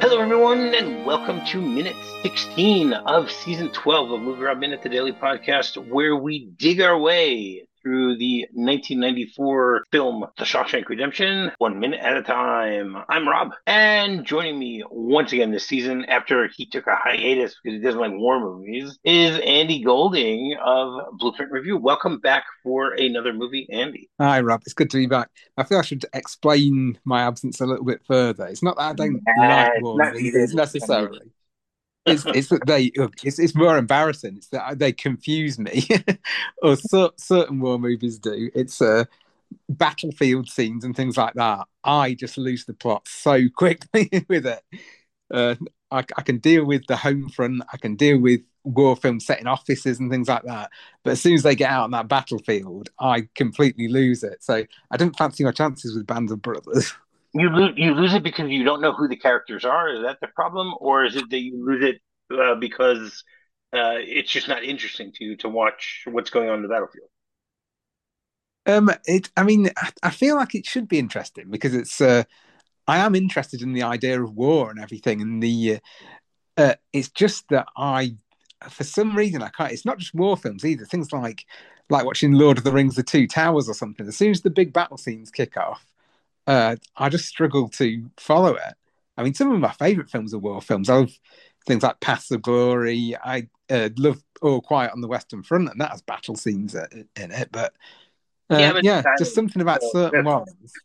Hello, everyone, and welcome to minute 16 of season 12 of Movie Rob Minute, the daily podcast where we dig our way through the 1994 film The Shawshank Redemption, 1 minute at a time. I'm Rob, and joining me once again this season after he took a hiatus because he doesn't like war movies is Andy Golding of Blueprint Review. Welcome back for another movie, Andy. Hi, Rob. It's good to be back. I feel I should explain my absence a little bit further. It's not that I don't like It's war not needed. movies It's not needed. necessarily. It's that they it's more embarrassing. It's that they confuse me, or certain war movies do. It's battlefield scenes and things like that. I just lose the plot so quickly with it. Uh, I can deal with the home front. I can deal with war films set in offices and things like that. But as soon as they get out on that battlefield, I completely lose it. So I didn't fancy my chances with Band of Brothers. You lose it because you don't know who the characters are. Is that the problem, or is it that you lose it because it's just not interesting to you to watch what's going on in the battlefield? I mean, I feel like it should be interesting because I am interested in the idea of war and everything, and it's just that for some reason, I can't. It's not just war films either. Things like watching Lord of the Rings: The Two Towers or something. As soon as the big battle scenes kick off, I just struggle to follow it. I mean, some of my favorite films are war films. I love things like Paths of Glory. I love All Quiet on the Western Front, and that has battle scenes in it. But Yeah, but yeah, just something about certain that's ones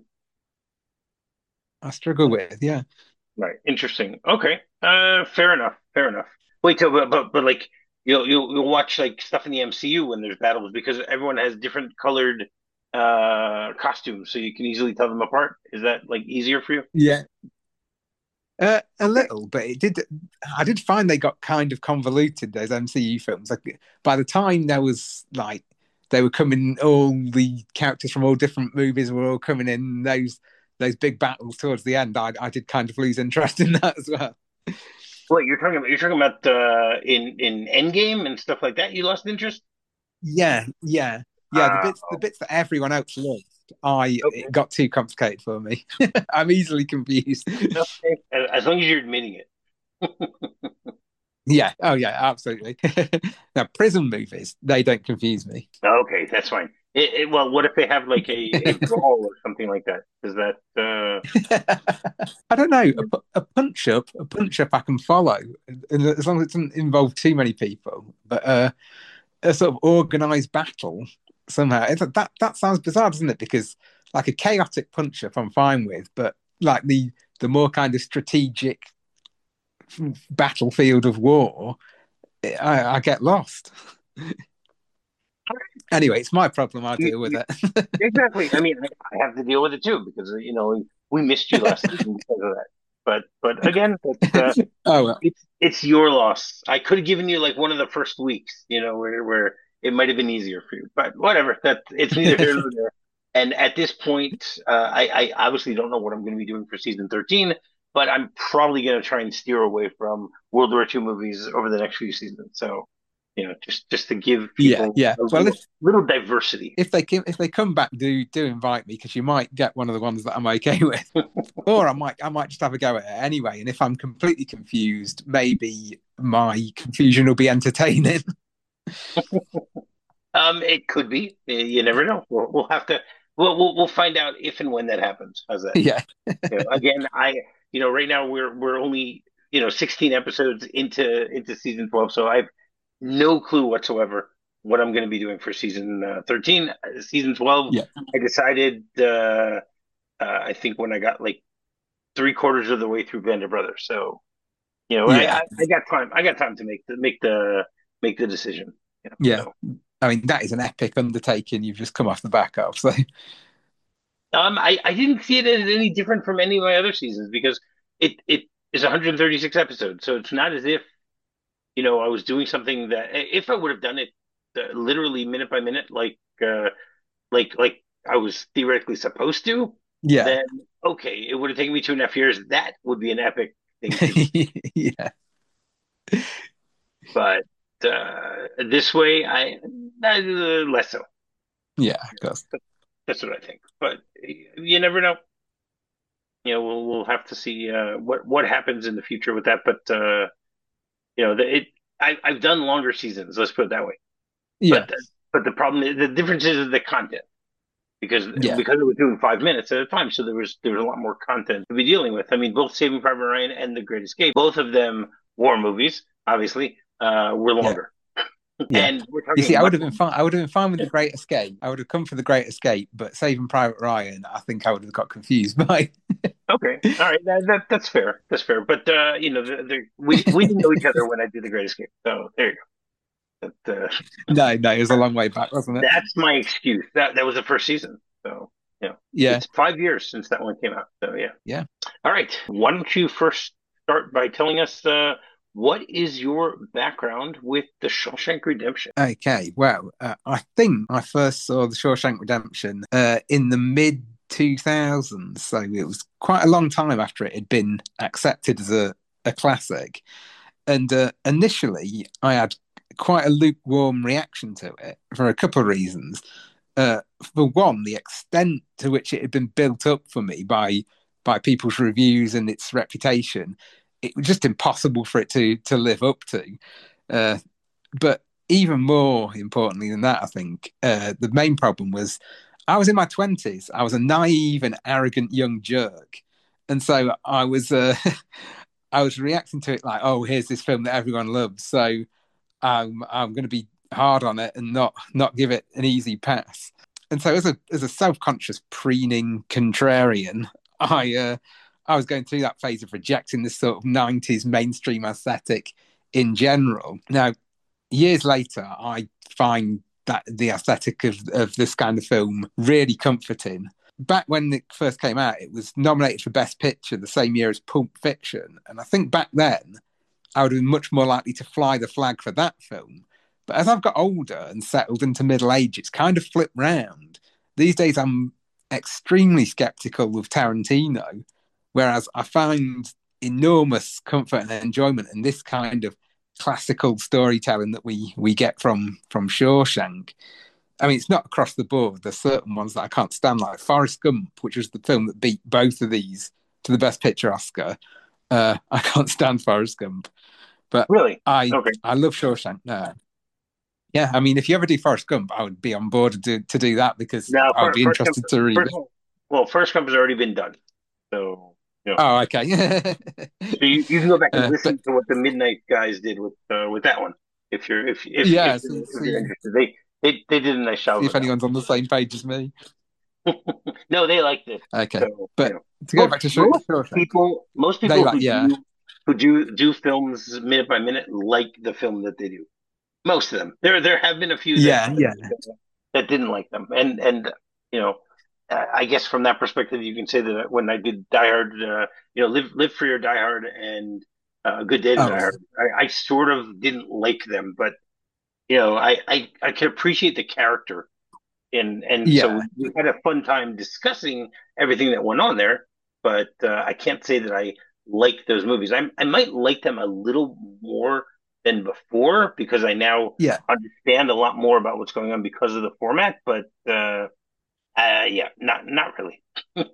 I struggle with. Yeah. right. Interesting. Okay. Fair enough. Fair enough. Wait, so but like you'll watch like stuff in the MCU when there's battles because everyone has different colored costumes, so you can easily tell them apart. Is that like easier for you? Yeah. A Okay. little, but it did. I did find they got kind of convoluted. Those MCU films. Like by the time there was like they were coming, all the characters from all different movies were all coming in. Those big battles towards the end, I did kind of lose interest in that as well. What you're talking about in Endgame and stuff like that. You lost interest. Yeah, yeah, yeah. The bits that everyone else loved, it Okay. got too complicated for me. I'm easily confused. Okay. As long as you're admitting it. Yeah. Oh yeah. Absolutely. Now, prison movies, they don't confuse me. Okay, that's fine. Well, what if they have like a brawl or something like that? Is that I don't know. A punch up, I can follow, as long as it doesn't involve too many people. But a sort of organized battle somehow that sounds bizarre, doesn't it? Because like a chaotic punch up, I'm fine with, but like the more kind of strategic battlefield of war, I get lost. Anyway, it's my problem. I'll you, deal with you, it. exactly? I mean, I have to deal with it too because we missed you last season because of that. But again, Oh well. it's your loss. I could have given you like one of the first weeks, where it might have been easier for you. But whatever. That it's neither here nor there. And at this point, I obviously don't know what I'm going to be doing for season 13, but I'm probably going to try and steer away from World War II movies over the next few seasons. So, just to give Yeah, people yeah. a Well, little diversity. if they come back, do invite me because you might get one of the ones that I'm okay with, or I might just have a go at it anyway. And if I'm completely confused, maybe my confusion will be entertaining. It could be. You never know. We'll have to. We'll find out if and when that happens. How's that? Yeah, Again, right now we're only 16 episodes into season 12, so I've no clue whatsoever what I'm going to be doing for season 13. Season 12, yeah, I decided. I think when I got like three-quarters of the way through Band of Brothers, so yeah, I got time. I got time to make the decision. yeah. So. I mean, that is an epic undertaking you've just come off the back of. So I didn't see it as any different from any of my other seasons because it is 136 episodes, so it's not as if I was doing something that if I would have done it literally minute by minute, like I was theoretically supposed to, yeah, then okay, it would have taken me 2.5 years. That would be an epic thing to do. yeah, But this way, less so. yeah. Of course. That's what I think. But you never know. we'll have to see what happens in the future with that. But I've done longer seasons. Let's put it that way. Yeah, But the problem is the difference is the content because yeah, it was doing 5 minutes at a time, so there was a lot more content to be dealing with. I mean, both Saving Private Ryan and The Great Escape, both of them war movies, obviously, were yeah, longer, yeah. and we're You see, talking I would much. have been fine. I would have been fine with the Great Escape. I would have come for the Great Escape, but Saving Private Ryan, I think I would have got confused by. Okay, all right, that's fair. That's fair. But we didn't know each other when I did The Great Escape, so there you go. No, no, it was a long way back, wasn't it? That's my excuse. That was the first season, so Yeah, it's 5 years since that one came out. So yeah. yeah. All right. Why don't you first start by telling us what is your background with The Shawshank Redemption? Okay, well, I think I first saw The Shawshank Redemption in the mid 2000s, so it was quite a long time after it had been accepted as a classic. And initially, I had quite a lukewarm reaction to it for a couple of reasons. For one, the extent to which it had been built up for me by people's reviews and its reputation, it was just impossible for it to live up to. Uh, but even more importantly than that, I think the main problem was I was in my 20s. I was a naive and arrogant young jerk, and so I was I was reacting to it like, oh, here's this film that everyone loves, so I'm going to be hard on it and not give it an easy pass. And so as a self conscious preening contrarian, I was going through that phase of rejecting this sort of 90s mainstream aesthetic in general. Now, years later, I find that the aesthetic of this kind of film really comforting. Back when it first came out, it was nominated for Best Picture the same year as Pulp Fiction. And I think back then, I would have been much more likely to fly the flag for that film. But as I've got older and settled into middle age, it's kind of flipped round. These days, I'm extremely skeptical of Tarantino, whereas I find enormous comfort and enjoyment in this kind of classical storytelling that we get from Shawshank. I mean, it's not across the board. There's certain ones that I can't stand, like Forrest Gump, which was the film that beat both of these to the Best Picture Oscar. I can't stand Forrest Gump, but Really? I Okay. I love Shawshank. Yeah, I mean, if you ever do Forrest Gump, I would be on board to do that because Now, I would be first, interested to read first, it. well, First Gump has already been done, so Oh, okay. so you can go back and But listen to what the Midnight guys did with that one if you're yeah, if you're interested. They did a nice job see if with that anyone's on the same page as me. one. No, they liked it. Okay, So but to go back to Shawshank, most they people like yeah, who do films minute by minute like the film that they do. Most of them. There have been a few yeah, yeah, that didn't like them, and you know, I guess from that perspective, you can say that when I did Die Hard, Live Free or Die Hard, and A Good Day to Die oh Hard, I sort of didn't like them, but I can appreciate the character, and so yeah, we had a fun time discussing everything that went on there, but I can't say that I like those movies. I might like them a little more than before because I now yeah, understand a lot more about what's going on because of the format, but yeah, not really.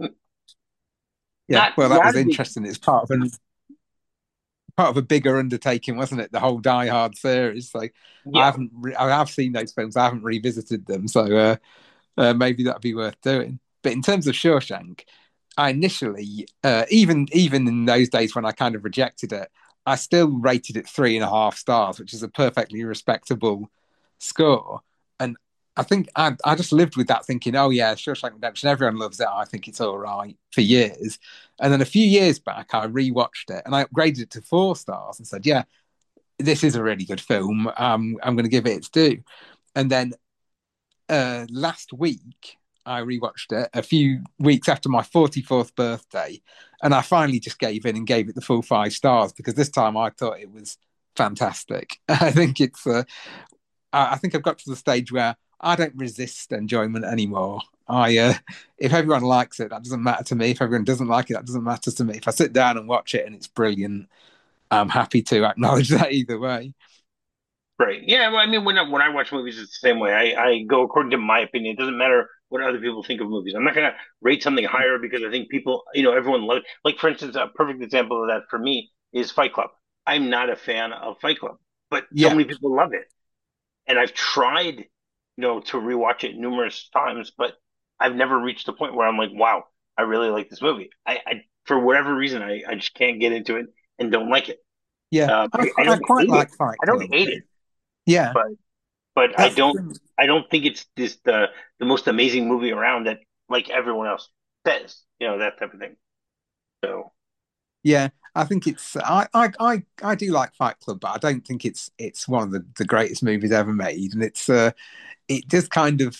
yeah. Not Well, that not was a big interesting. It's part of a bigger undertaking, wasn't it? The whole Die Hard series. Like, yeah. I have seen those films. I haven't revisited them, so maybe that'd be worth doing. But in terms of Shawshank, I initially, even in those days when I kind of rejected it, I still rated it 3.5 stars, which is a perfectly respectable score. And I think I just lived with that thinking, oh yeah, Shawshank Redemption, everyone loves it. I think it's all right for years. And then a few years back, I rewatched it and I upgraded it to 4 stars and said, yeah, this is a really good film. I'm going to give it its due. And then last week, I rewatched it a few weeks after my 44th birthday, and I finally just gave in and gave it the full 5 stars because this time I thought it was fantastic. I think I think I've got to the stage where I don't resist enjoyment anymore. If everyone likes it, that doesn't matter to me. If everyone doesn't like it, that doesn't matter to me. If I sit down and watch it and it's brilliant, I'm happy to acknowledge that either way. Right. Yeah. Well, I mean, when I watch movies, it's the same way. I go according to my opinion. It doesn't matter what other people think of movies. I'm not going to rate something higher because I think people, everyone loves. Like for instance, a perfect example of that for me is Fight Club. I'm not a fan of Fight Club, but so Yeah, many people love it, and I've tried, to rewatch it numerous times, but I've never reached a point where I'm like, wow, I really like this movie. I for whatever reason, I just can't get into it and don't like it. yeah. I I don't quite hate it. like Fight I don't Club. hate it, Yeah, but I that's the don't thing. think it's this the most amazing movie around that like everyone else says, that type of thing. So Yeah, I think it's I do like Fight Club, but I don't think it's one of the greatest movies ever made, and it just kind of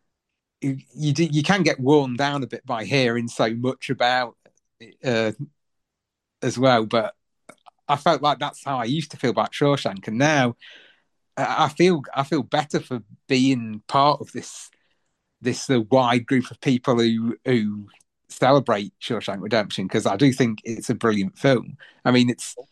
you can get worn down a bit by hearing so much about it, as well. But I felt like that's how I used to feel about Shawshank, and now I feel better for being part of this wide group of people who celebrate Shawshank Redemption, because I do think it's a brilliant film. I mean,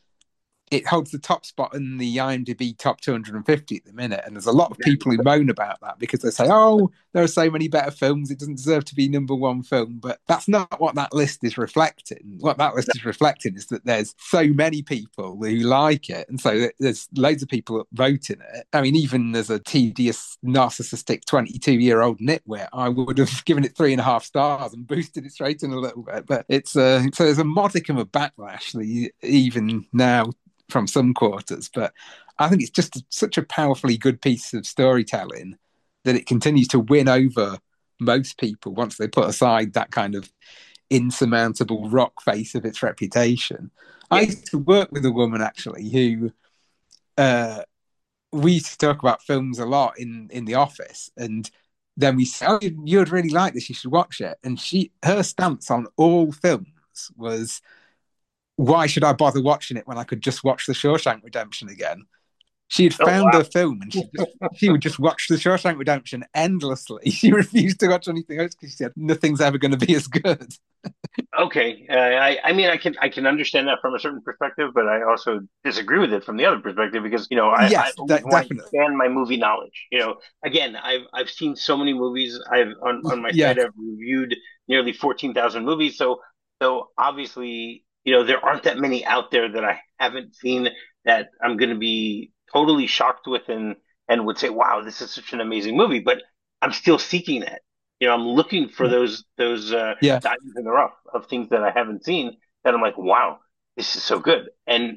it holds the top spot in the IMDb top 250 at the minute, and there's a lot of people who moan about that because they say, "Oh, there are so many better films; it doesn't deserve to be number one film." But that's not what that list is reflecting. What that list is reflecting is that there's so many people who like it, and so there's loads of people voting it. I mean, even as a tedious, narcissistic 22-year-old nitwit, I would have given it 3.5 stars and boosted it straight in a little bit. But it's so there's a modicum of backlash even now from some quarters, but I think it's just such a powerfully good piece of storytelling that it continues to win over most people once they put aside that kind of insurmountable rock face of its reputation. I yeah. used to work with a woman actually who uh, we used to talk about films a lot in the office, and then we say, "Oh, you'd really like this. You should watch it." And her stance on all films was, why should I bother watching it when I could just watch The Shawshank Redemption again? She had Oh found wow. her film and she would just watch The Shawshank Redemption endlessly. She refused to watch anything else because she said nothing's ever going to be as good. Okay. I mean, I can understand that from a certain perspective, but I also disagree with it from the other perspective because, I Yes, always want to definitely. expand my movie knowledge. Again, I've seen so many movies. I've on my Yeah, site, I've reviewed nearly 14,000 movies. So obviously, there aren't that many out there that I haven't seen that I'm going to be totally shocked with and would say, wow, this is such an amazing movie. But I'm still seeking that. I'm looking for those yeah, diamonds in the rough of things that I haven't seen that I'm like, wow, this is so good. And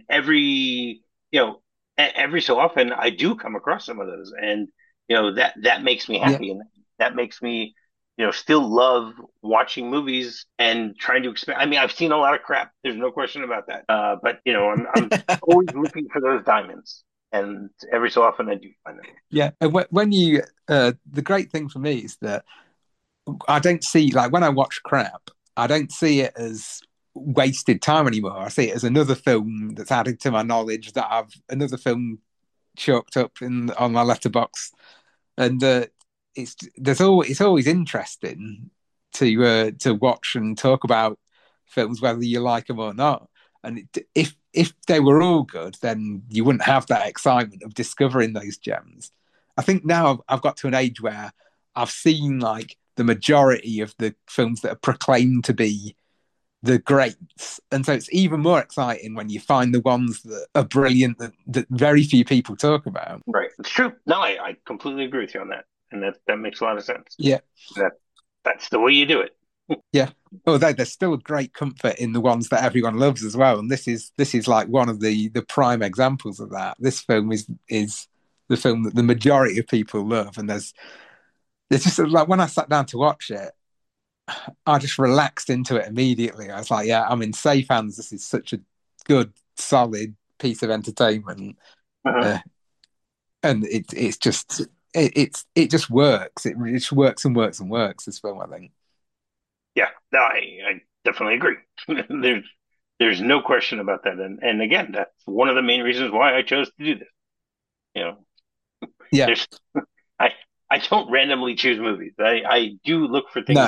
every so often I do come across some of those, and that makes me yeah, happy, and that makes me still love watching movies and trying to expand. I mean, I've seen a lot of crap. There's no question about that. But I'm always looking for those diamonds, and every so often I do find them. yeah. And when you, the great thing for me is that I don't see, like, when I watch crap, I don't see it as wasted time anymore. I see it as another film that's added to my knowledge, that I've another film chalked up in on my letterbox, and it's always interesting to watch and talk about films whether you like them or not. And if they were all good, then you wouldn't have that excitement of discovering those gems. I think now I've got to an age where I've seen like the majority of the films that are proclaimed to be the greats. And so it's even more exciting when you find the ones that are brilliant that very few people talk about. Right, it's true. No, I completely agree with you on that, and that makes a lot of sense. Yeah. That that's the way you do it. Yeah. Although there's still a great comfort in the ones that everyone loves as well. And this is like one of the prime examples of that. This film is the film that the majority of people love. And there's just like, when I sat down to watch it, I just relaxed into it immediately. I was like, yeah, I'm in safe hands. This is such a good, solid piece of entertainment. Uh-huh. Uh, and it's just it just works. It just works and works and works, this film, I think. Yeah, no, I definitely agree. There's no question about that, and again, that's one of the main reasons why I chose to do this. You know, Yeah. there's I I don't randomly choose movies. I do look for No. things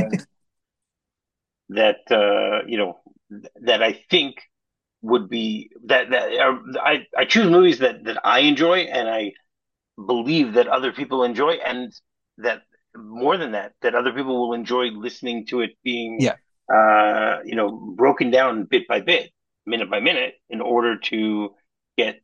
that I think would be that are, I choose movies that I enjoy and I believe that other people enjoy, and that more than that, that other people will enjoy listening to it being, Yeah. broken down bit by bit, minute by minute, in order to get,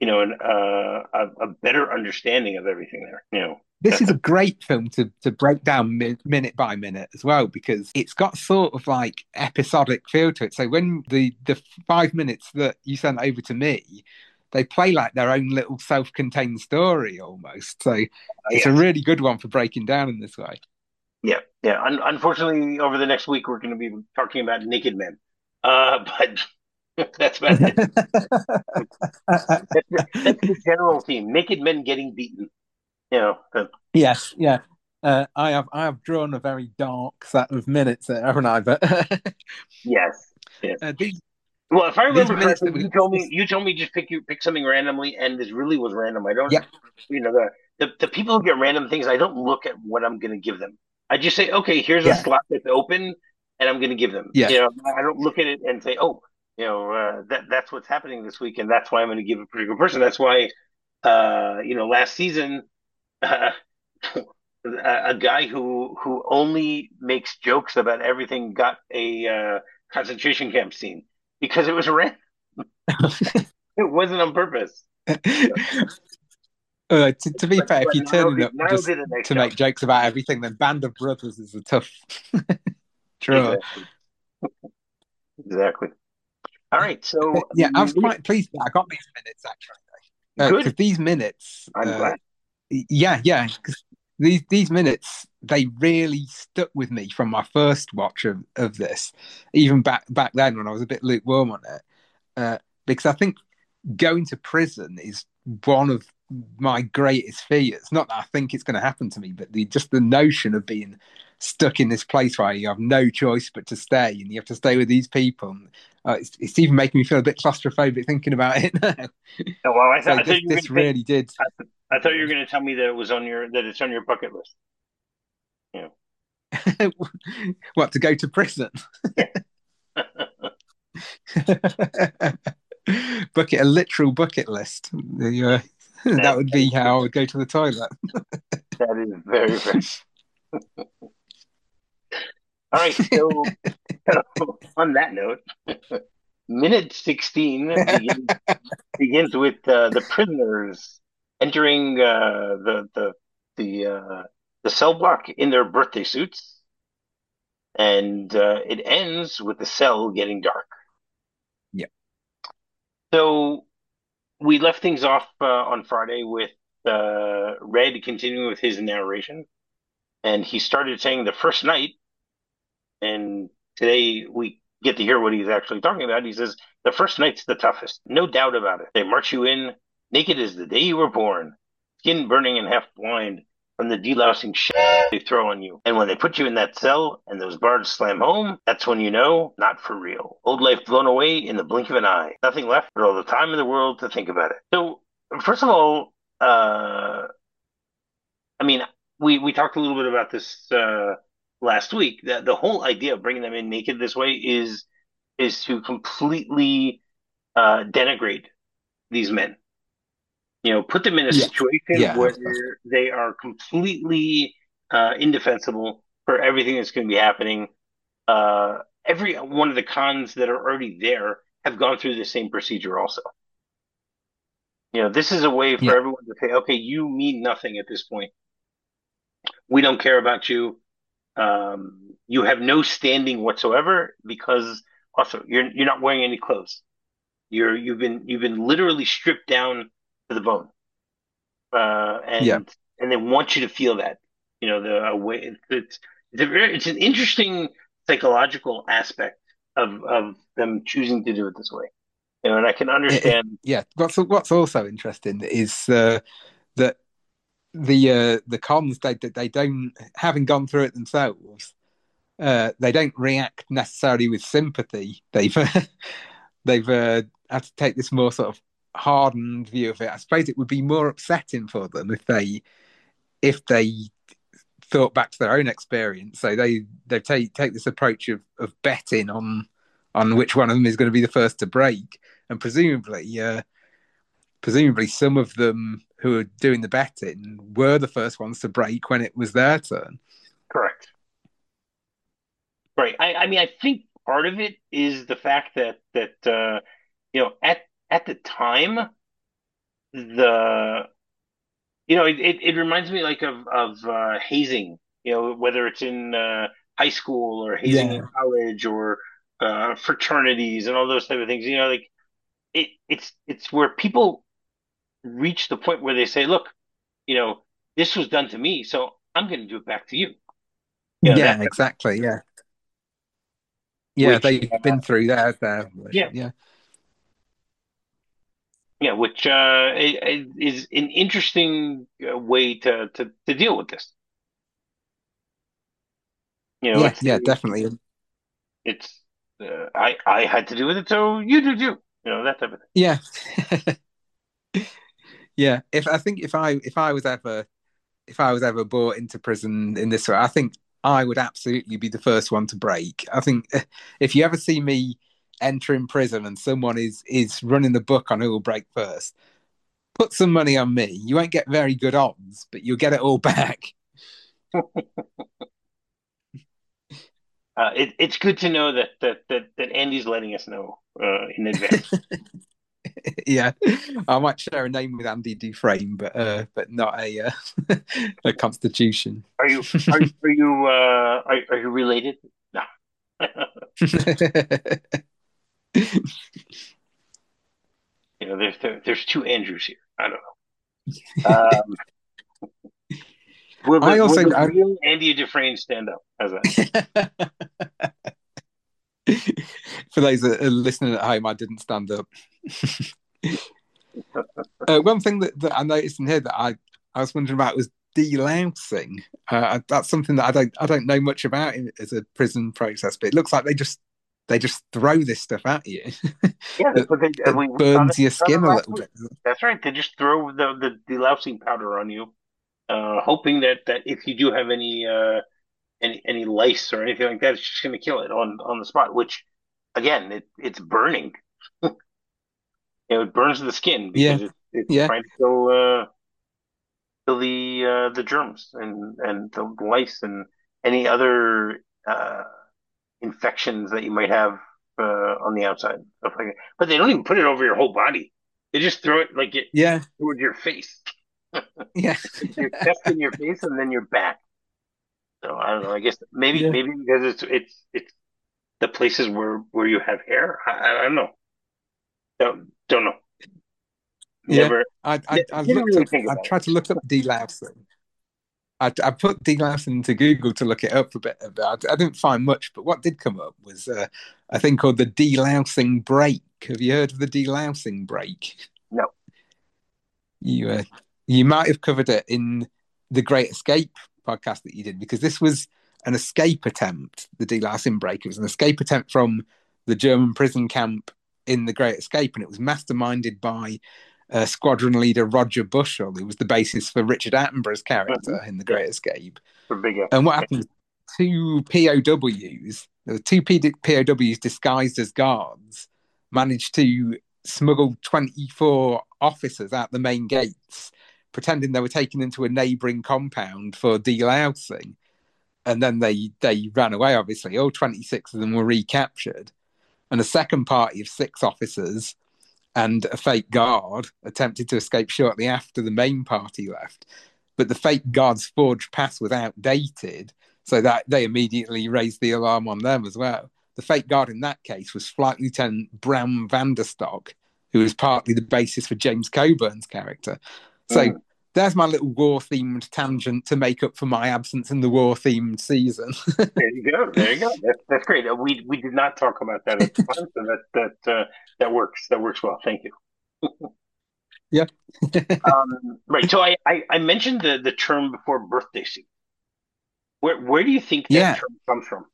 a better understanding of everything there. This That's is a great film to break down minute by minute as well, because it's got sort of like episodic feel to it. So when the 5 minutes that you sent over to me, they play like their own little self-contained story almost. So it's a yes, really good one for breaking down in this way. yeah, yeah. Unfortunately, over the next week, we're going to be talking about Naked Men, but that's about it. That's the general theme: naked men getting beaten. You know, Yes, yeah. I have drawn a very dark set of minutes there, haven't I? But yes, yes. these Well, if I these remember minutes correctly, that we you told me just pick something randomly, and this really was random. I don't, yeah, the people who get random things, I don't look at what I'm going to give them. I just say, okay, here's a yeah, slot that's open, and I'm going to give them. yeah. I don't look at it and say, oh, that's what's happening this week, and that's why I'm going to give a particular person. That's why, last season, uh, a guy who only makes jokes about everything got a concentration camp scene because it was random. It wasn't on purpose. To be But fair, if but you're Niall turning did up Niall just did a nice to job. make jokes about everything, then Band of Brothers is a tough draw. Exactly. Exactly. All right. So Yeah, I was quite pleased that I got these minutes actually, because good. these minutes, I'm glad. yeah, because these minutes they really stuck with me from my first watch of this, even back then when I was a bit lukewarm on it, because I think going to prison is one of my greatest fears. Not that I think it's going to happen to me, but just the notion of being stuck in this place where you have no choice but to stay, and you have to stay with these people. It's even making me feel a bit claustrophobic thinking about it now. Oh, well, So I thought this you were going this to say. really did. I thought you were going to tell me that it's on your bucket list. You What, to go to prison? Yeah. A literal bucket list. That That would that be is how I would go to the toilet. that is very very. All right. So on that note, minute 16 begins with the prisoners entering the cell block in their birthday suits, and it ends with the cell getting dark. Yeah. So we left things off on Friday with Red continuing with his narration, and he started saying the first night, and today we get to hear what he's actually talking about. He says, the first night's the toughest, no doubt about it. They march you in, naked as the day you were born, skin burning and half blind from the delousing shit they throw on you. And when they put you in that cell and those bars slam home, that's when you know, not for real. Old life blown away in the blink of an eye. Nothing left but all the time in the world to think about it. So, first of all, I mean, we talked a little bit about this last week. That the whole idea of bringing them in naked this way is to completely denigrate these men. Put them in a Yeah. situation Yeah. where they are completely indefensible for everything that's going to be happening. Every one of the cons that are already there have gone through the same procedure also. This is a way for Yeah. everyone to say, okay, you mean nothing at this point. We don't care about you. You have no standing whatsoever because also you're not wearing any clothes. You've been literally stripped down to the bone, uh, Yeah. and and they want you to feel that. The way it's an interesting psychological aspect of them choosing to do it this way. And I can understand. Yeah. What's also interesting is that the cons they don't, having gone through it themselves, they don't react necessarily with sympathy. They've had to take this more sort of hardened view of it. I suppose it would be more upsetting for them if they thought back to their own experience. So they take this approach of betting on which one of them is going to be the first to break, and presumably some of them who were doing the betting were the first ones to break when it was their turn. Correct. Right. I mean, I think part of it is the fact that at the time, the it reminds me like of hazing. Whether it's in high school or hazing in Yeah, college or fraternities and all those type of things. Like it's where people reach the point where they say, "Look, you know, this was done to me, so I'm going to do it back to you." yeah, That exactly. Yeah, yeah, which they've been through their yeah, version. Yeah, yeah, which is an interesting way to deal with this. yeah, It's yeah, definitely. it's I had to do with it, so you do too. That type of thing. Yeah, yeah. If I think if I was ever brought into prison in this way, I think I would absolutely be the first one to break. I think if you ever see me entering prison and someone is running the book on who will break first, put some money on me. You won't get very good odds, but you'll get it all back. It's good to know that Andy's letting us know in advance. Yeah, I might share a name with Andy Dufresne, but not a constitution. Are you are you related? No. There's two Andrews here. I don't know. I Will also the real Andy Dufresne stand up? How's that? for those that are listening at home, I didn't stand up. One thing that I noticed in here that I was wondering about was delousing. That's something that I don't know much about as a prison process, but it looks like they just throw this stuff at you Yeah, that's that what that we saw burns that your skin a last little week. bit. That's right. They just throw the delousing powder on you, hoping that if you do have any lice or anything like that, it's just going to kill it on the spot. Which, again, it's burning. It burns the skin Yeah, because it's yeah, trying to kill the germs and the lice and any other infections that you might have on the outside, stuff like that. But they don't even put it over your whole body. They just throw it like it yeah, towards your face, yeah, your chest and your face, and then your back. So I don't know. I guess maybe yeah, maybe because it's the places where you have hair. I don't know. Don't know. yeah. Never I didn't looked really up. think I about tried to look up delousing. I put delousing into Google to look it up a bit. I didn't find much, but what did come up was a thing called the delousing break. Have you heard of the delousing break? it. No. You you might have covered it in the Great Escape podcast that you did because this was an escape attempt. The delousing break. It was an escape attempt from the German prison camp in the Great Escape, and it was masterminded by squadron leader Roger Bushell, who was the basis for Richard Attenborough's Mm-hmm. character in The Yeah, Great Escape. for big F. And what happened? Two POWs, there were two POWs disguised as guards, managed to smuggle 24 officers out the main gates, pretending they were taken into a neighbouring compound for delousing. And then they ran away, obviously. All 26 of them were recaptured. And a second party of 6 officers and a fake guard attempted to escape shortly after the main party left. But the fake guard's forged pass was outdated, so that they immediately raised the alarm on them as well. The fake guard in that case was Flight Lieutenant Bram Vanderstock, who was partly the basis for James Coburn's character. So Mm. there's my little war-themed tangent to make up for my absence in the war-themed season. There you go. There you go. That's great. We did not talk about that at the time, so that works. That works well. Thank you. Yeah. Right. So I mentioned the term before, birthday suit. Where do you think that Yeah. term comes from?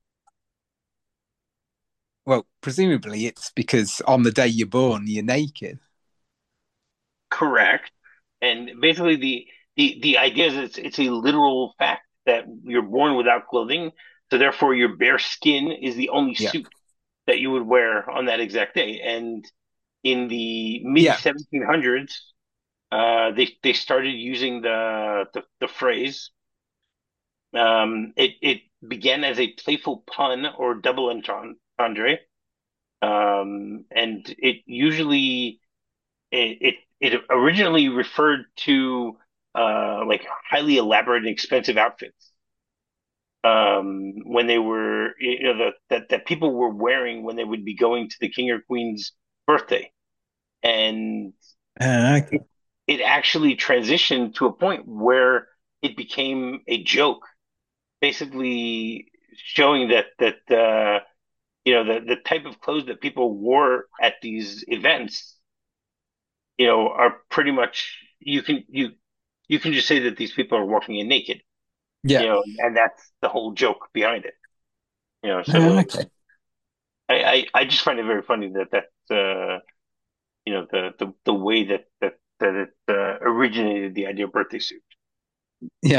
Well, presumably it's because on the day you're born, you're naked. Correct. And basically the idea is it's a literal fact that you're born without clothing, so therefore your bare skin is the only Yeah. suit that you would wear on that exact day. And in the mid Yeah. 1700s, they started using the phrase. It began as a playful pun or double entendre, and it originally referred to like highly elaborate and expensive outfits when they were that people were wearing when they would be going to the king or queen's birthday, and Okay. it actually transitioned to a point where it became a joke, basically showing that the type of clothes that people wore at these events, are pretty much you can just say that these people are walking in naked, Yeah. and that's the whole joke behind it. So Okay. I just find it very funny the way that it originated the idea of birthday suit. Yeah.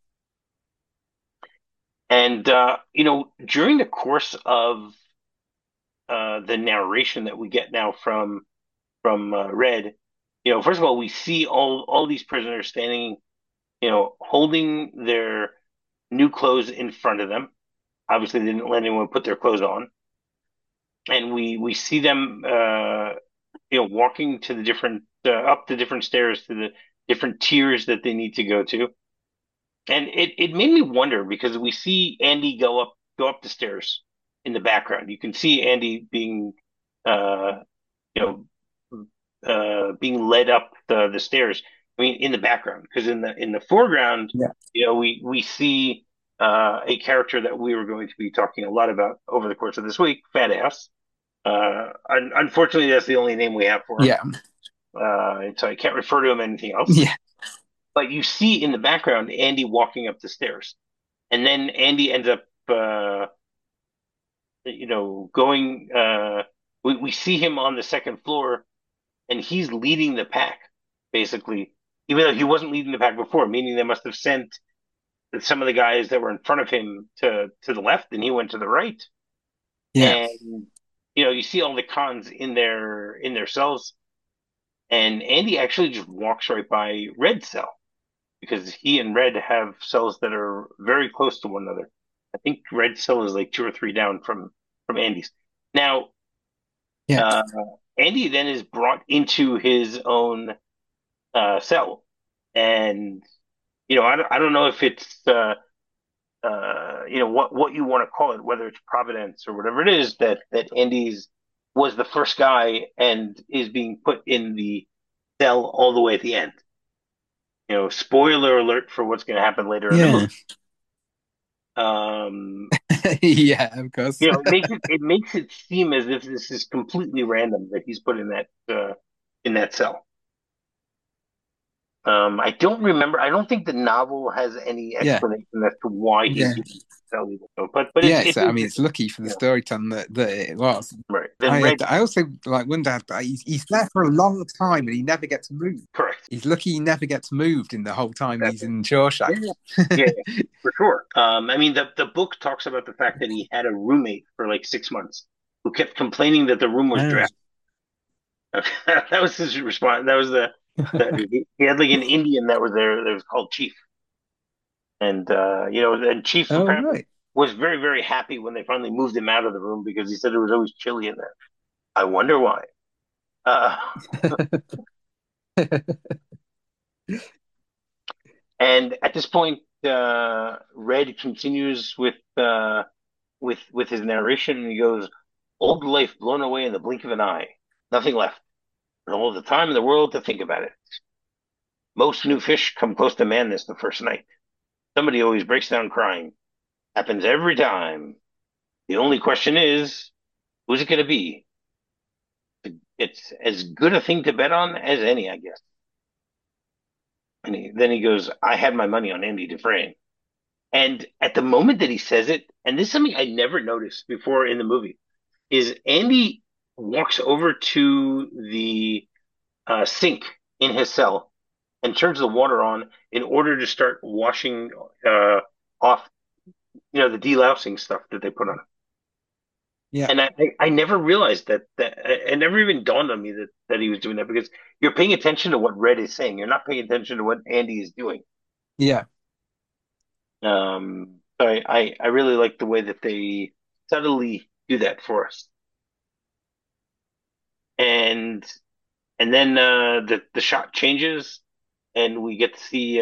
And during the course of the narration that we get now from Red, first of all, we see all these prisoners standing, holding their new clothes in front of them. Obviously, they didn't let anyone put their clothes on, and we see them, walking to the different up the different stairs to the different tiers that they need to go to. And it made me wonder because we see Andy go up the stairs in the background. You can see Andy being uh you being led up the stairs. I mean, in the background, because in the foreground, Yeah. we see a character that we were going to be talking a lot about over the course of this week, Fat Ass. Unfortunately, that's the only name we have for him. Yeah. And so I can't refer to him anything else. Yeah. But you see in the background Andy walking up the stairs, and then Andy ends up, going. We see him on the second floor, and he's leading the pack, basically, even though he wasn't leading the pack before, meaning they must have sent some of the guys that were in front of him to the left, and he went to the right. Yeah. And you see all the cons in their cells, and Andy actually just walks right by Red's cell because he and Red have cells that are very close to one another. I think Red's cell is like two or three down from Andy's. Now, Yeah. uh, Andy then is brought into his own cell, and I don't know if it's what you want to call it, whether it's Providence or whatever it is that Andy's was the first guy and is being put in the cell all the way at the end. Spoiler alert for what's going to happen later in the Yeah. movie. Um, Yeah, of course. it makes it seem as if this is completely random that he's put in that cell. I don't remember. I don't think the novel has any Yeah. explanation as to why he's Yeah. being cell legal. But Yeah, it's I mean, it's interesting. lucky for the Yeah, storytelling that it was. right. Then Red, I also like wonder he's there for a long time and he never gets moved. correct. He's lucky he never gets moved in the whole time he's Exactly. in Yeah, Shawshank. yeah, yeah, for sure. I mean, the book talks about the fact that he had a roommate for like 6 months who kept complaining that the room was Oh. drafty. That was his response. That was he had like an Indian that was there that was called Chief, and Chief Oh, apparently right. was very very happy when they finally moved him out of the room because he said it was always chilly in there. I wonder why. Uh, and at this point, Red continues with his narration, and he goes, "Old life blown away in the blink of an eye, nothing left, and all the time in the world to think about it. Most new fish come close to madness the first night. Somebody always breaks down crying. Happens every time. The only question is, who's it going to be? It's as good a thing to bet on as any, I guess." And then he goes, "I had my money on Andy Dufresne." And at the moment that he says it, and this is something I never noticed before in the movie, is Andy walks over to the sink in his cell and turns the water on in order to start washing off, the delousing stuff that they put on it. Yeah, And I never realized that it never even dawned on me that he was doing that because you're paying attention to what Red is saying. You're not paying attention to what Andy is doing. yeah, So I really like the way that they subtly do that for us. And and then the shot changes and we get to see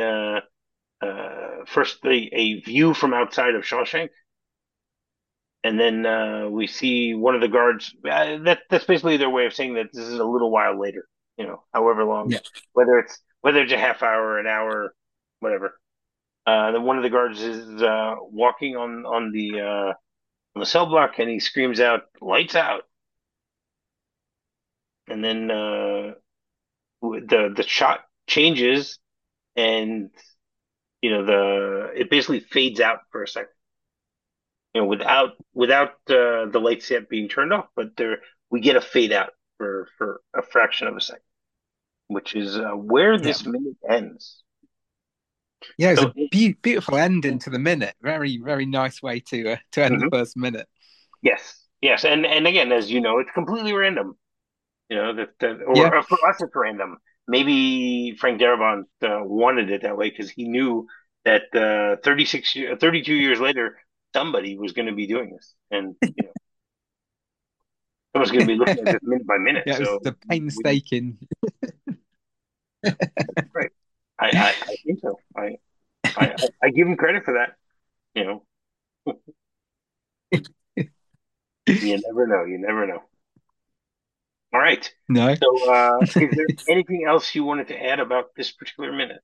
first a view from outside of Shawshank, and then we see one of the guards. That's basically their way of saying that this is a little while later. However long, yeah, whether it's a half hour, an hour, whatever. Then one of the guards is walking on the cell block, and he screams out, "Lights out!" And then the shot changes, and the it basically fades out for a second. Without the lights yet being turned off, but there we get a fade out for a fraction of a second, which is where yeah. this minute ends. Yeah, it's So, a beautiful ending to the minute. Very, very nice way to end the mhm. first minute. Yes, yes, and again, as you know, it's completely random. That Yeah, or for us, it's random. Maybe Frank Darabont wanted it that way because he knew that 32 years later, somebody was going to be doing this, and someone's going to be looking at yeah, this minute by minute. it was So, the we, painstaking. right. I think so. I give him credit for that. You know, you never know. You never know. All right. No, So, is there anything else you wanted to add about this particular minute?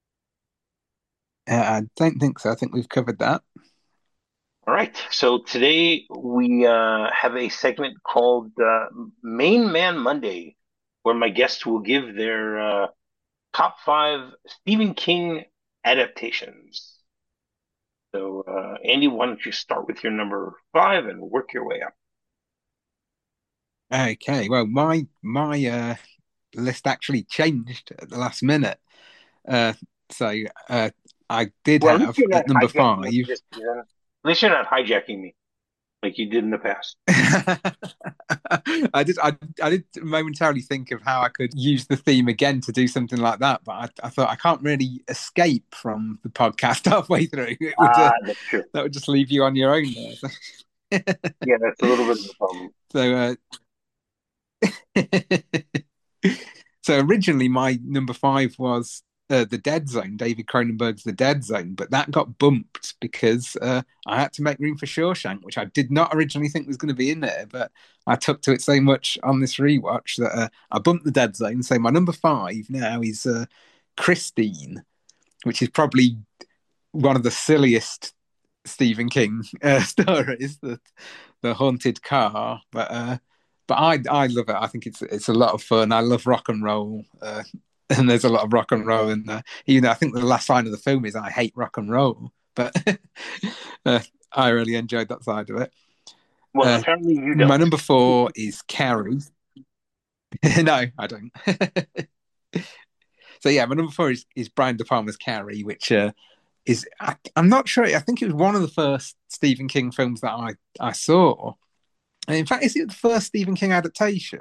I don't think so. I think we've covered that. All right. So today we have a segment called Main Man Monday, where my guests will give their top five Stephen King adaptations. So, Andy, why don't you start with your number five and work your way up? Okay, well, my list actually changed at the last minute. Uh, so I did Well, at least have you're not at number hijacking five. me this season. At least you're not hijacking me like you did in the past. I did momentarily think of how I could use the theme again to do something like that, but I thought I can't really escape from the podcast halfway through. It would Ah, that's true. that would just leave you on your own there. Yeah, that's a little bit of a problem. So so originally my number five was The Dead Zone, David Cronenberg's The Dead Zone, but that got bumped because I had to make room for Shawshank, which I did not originally think was going to be in there, but I took to it so much on this rewatch that I bumped The Dead Zone. So my number five now is Christine, which is probably one of the silliest Stephen King stories, the haunted car, but I love it. I think it's a lot of fun. I love rock and roll, and there's a lot of rock and roll in there. Even though I think the last line of the film is "I hate rock and roll," but I really enjoyed that side of it. Well, Uh, apparently you my don't. number four is Carrie. No, I don't. So yeah, my number four is Brian De Palma's Carrie, which I'm not sure. I think it was one of the first Stephen King films that I saw. And in fact, is it the first Stephen King adaptation?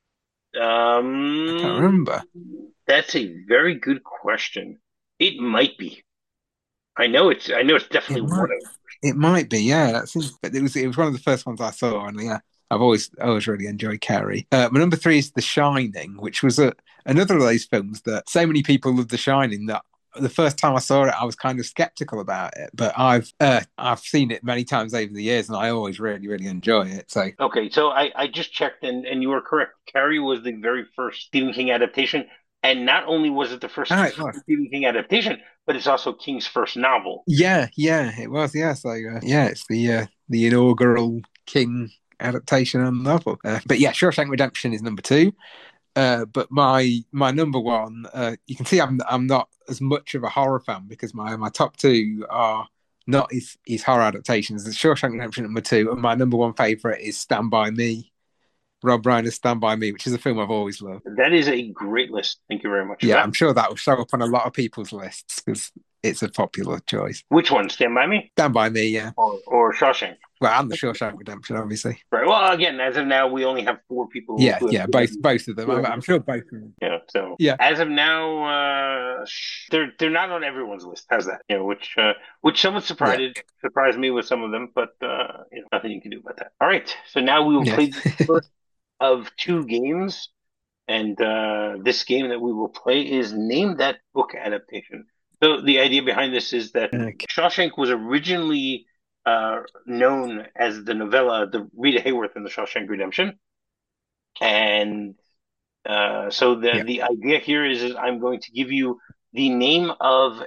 I can't Um, remember. that's a very good question. It might be. I know it's It definitely one might. of them. It might be. Yeah, but it was one of the first ones I saw, and yeah, I've always really enjoyed Carrie. My number three is The Shining, which was another of those films that so many people love The Shining that the first time I saw it, I was kind of skeptical about it, but I've seen it many times over the years, and I always really really enjoy it. So Okay, so I just checked and you were correct. Carrie was the very first Stephen King adaptation, and not only was it the first it was. Stephen King adaptation, but it's also King's first novel. Yeah, it was. Yeah, so yeah, it's the inaugural King adaptation and novel. But yeah, Shawshank Redemption is number two. But my number one, you can see I'm not as much of a horror fan because my top two are not his horror adaptations. The Shawshank Redemption number two, and my number one favorite is Stand by Me. Rob Reiner's Stand by Me, which is a film I've always loved. That is a great list. Thank you very much for Yeah, that. I'm sure that will show up on a lot of people's lists because it's a popular choice. Which one? Stand By Me Stand By Me, yeah. or Shawshank? Well, and The Shawshank Redemption, obviously. Right. Well, again, as of now, we only have 4 people Yeah, who have yeah, both of them. I'm sure both of them. yeah. So Yeah, as of now, they're not on everyone's list. How's that? Which somewhat yeah, surprised me with some of them, but nothing you can do about that. All right. So now we will yeah. play the first of 2 games, and this game that we will play is Name That Book adaptation. So the idea behind this is that Okay. Shawshank was originally known as the novella, the Rita Hayworth in the Shawshank Redemption, and so Yeah. the idea here is I'm going to give you the name of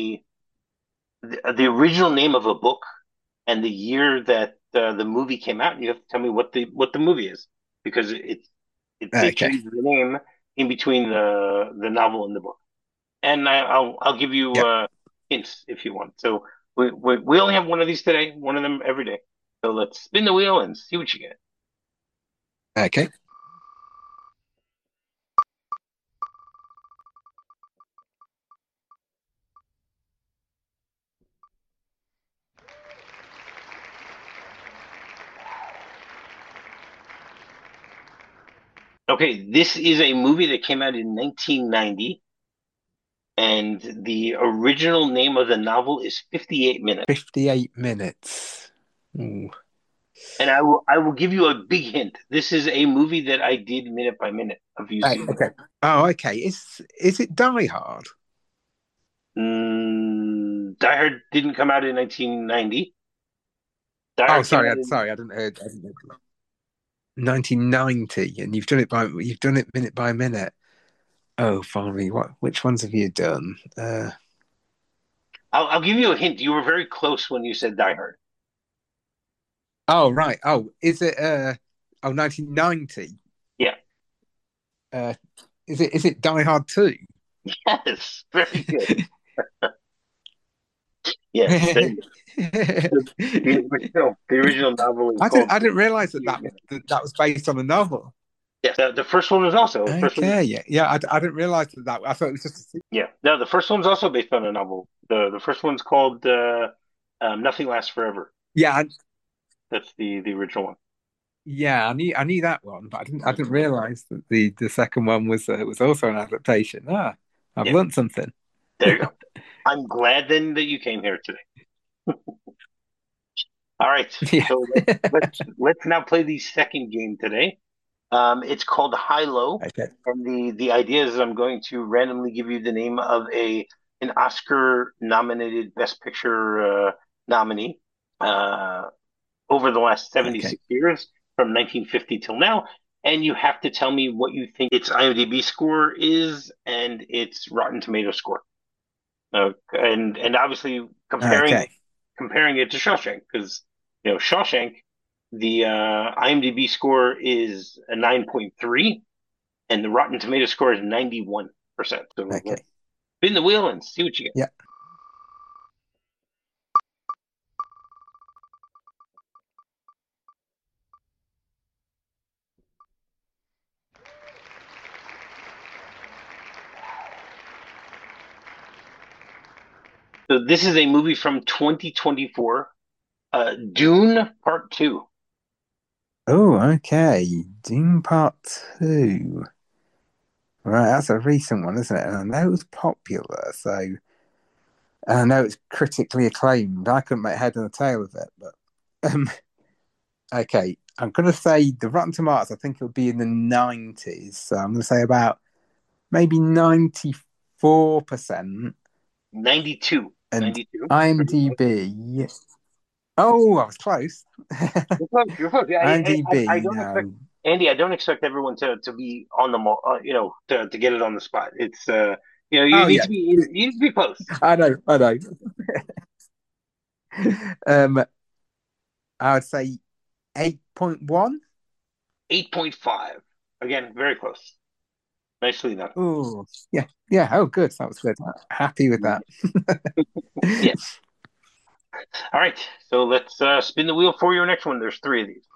the original name of a book and the year that the movie came out, and you have to tell me what the movie is because they Okay. changed the name in between the novel and the book. And I'll give you Yeah. hints if you want. So we only have one of these today, one of them every day. So let's spin the wheel and see what you get. Okay. Okay, this is a movie that came out in 1990, and the original name of the novel is 58 Minutes. 58 minutes. Ooh. And I will give you a big hint. This is a movie that I did minute by minute of you seeing. Okay. Oh, okay. Is it Die Hard? Die Hard didn't come out in 1990. Die Oh, Hard came sorry. out in. I didn't hear. 1990, and you've done it minute by minute. Oh, finally, which ones have you done? I'll give you a hint. You were very close when you said Die Hard. Oh, right. Oh, is it 1990? Yeah. Uh, is it Die Hard 2? Yes. Very good. Yes. The original novel is called I didn't realize 58 Minutes. that was based on a novel. Yes. The first one was also the first one. Okay, yeah, yeah. I didn't realize that. I thought it was just. Yeah. No, the first one's also based on a novel. The first one's called Nothing Lasts Forever. Yeah, That's the original one. yeah. I knew that one, but I didn't realize that the second one was also an adaptation. Ah, I've Yeah. learned something. There you go. I'm glad then that you came here today. All right. Yeah. So let's now play the second game today. It's called High Low, Okay. and the idea is I'm going to randomly give you the name of an Oscar nominated Best Picture nominee over the last Okay. 76 years from 1950 till now, and you have to tell me what you think its IMDb score is and its Rotten Tomato score. And obviously Okay. comparing it to Shawshank because Shawshank the IMDb score is a 9.3 and the Rotten Tomato score is 91%. So let's Okay. spin the wheel and see what you get. Yeah. So this is a movie from 2024, Dune Part 2. Oh, okay. Doom Part 2. Right, that's a recent one, isn't it? And I know it was popular, so and I know it's critically acclaimed. I couldn't make head and tail of it, but okay. I'm gonna say the Rotten Tomatoes, I think it'll be in the 90s. So I'm gonna say about maybe 94%. 92. And 92. IMDb. Oh, I was close. You're close. You're close. Yeah, I IMDb don't expect now. Andy. I don't expect everyone to be on the to get it on the spot. It's you Oh need yeah, to be you need to be close. I know. um, I would say 8.1. 8.5. Again, very close. Nicely done. Oh, yeah, yeah. Oh, good. That was good. Happy with that. Yeah. All right. So let's spin the wheel for your next one. There's 3 of these.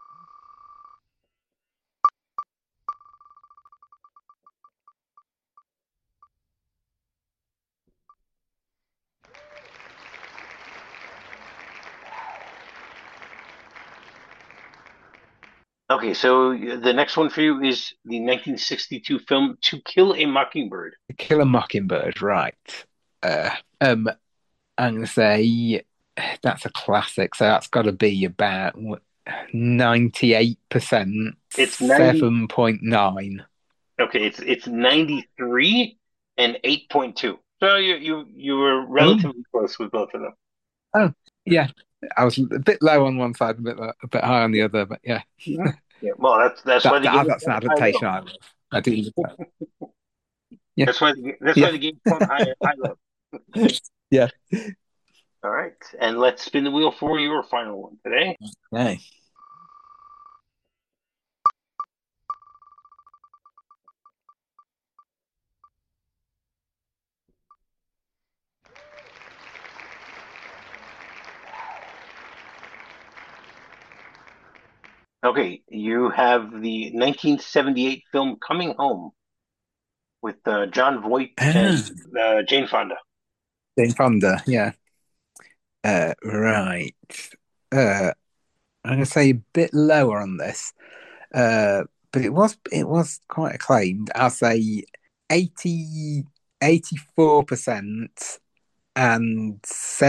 Okay, so the next one for you is the 1962 film To Kill a Mockingbird. To Kill a Mockingbird, right? Uh, um, I'm gonna say that's a classic, so that's got to be about 98%, It's 90. 7.9. Okay, it's 93 and 8.2. So you were Oh, relatively close with both of them. oh, yeah. I was a bit low on one side, a bit high on the other, but yeah, Mhm. Yeah, well, that's why the game is that's an called high adaptation low. I love. I do love that. Yeah, That's why yeah, the game's called high low. yeah. All right, and let's spin the wheel for your final one today. Okay. Okay, you have the 1978 film Coming Home with John Voight and Ah, Jane Fonda. Jane Fonda, yeah. Right. Uh, I'm gonna say a bit lower on this. But it was quite acclaimed. I'll say 80 84% and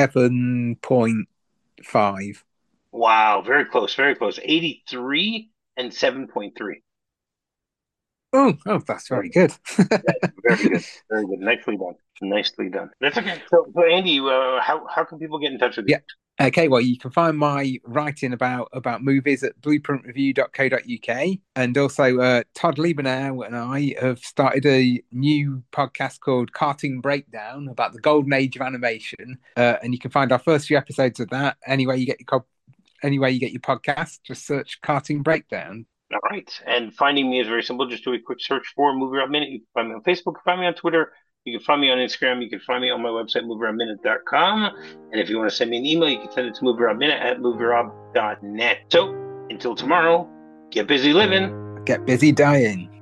7.5. Wow, very close, very close. 83 and 7.3. Oh, that's very good. Yes, very good, very good. Nicely done, nicely done. That's okay. So Andy, how can people get in touch with you? Yeah. Okay, well, you can find my writing about movies at blueprintreview.co.uk. And also, Todd Liebenau and I have started a new podcast called Cartoon Breakdown about the golden age of animation. And you can find our first few episodes of that anywhere you get your podcast. Just search Cartoon Breakdown. All right. And finding me is very simple. Just do a quick search for Movie Rob Minute. You can find me on Facebook, you can find me on Twitter, you can find me on Instagram, you can find me on my website, movierobminute.com. And if you want to send me an email, you can send it to movierobminute at movierob.net. So until tomorrow, get busy living. Get busy dying.